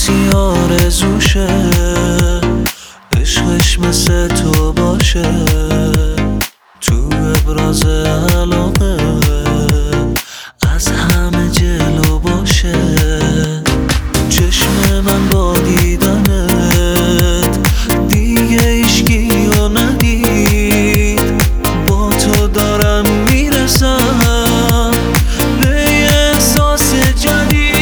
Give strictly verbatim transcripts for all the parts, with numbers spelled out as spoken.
کسی آرزوشه عشقش مثل تو باشه، تو ابراز علاقه از همه جلو باشه. چشم من با دیدنت دیگه هیچکیو ندید، با تو دارم میرسم به یه احساس جدید.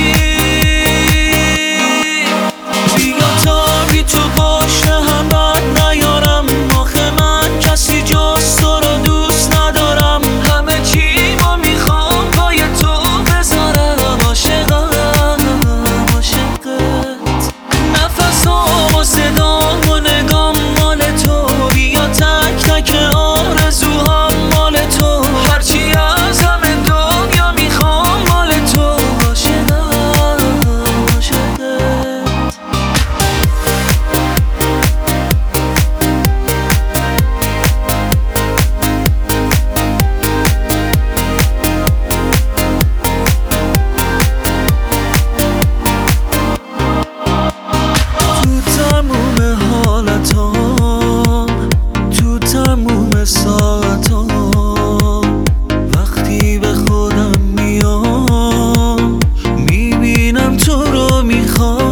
بیا تا بی تو پشت هم رد نیارم، آخه من کسی جز تو رو دوست ندارم. همه چی ما میخوام پای تو بذارم، عاشقم عاشقت. نفسام و صدام و نگام مال تو، بیا تک تک آرزوهام مال تو. هرچی از همه دنیا میخوام مال تو، عاشقم عاشقت. تو تموم ساعتام وقتی به خودم میام، میبینم تو رو میخوام.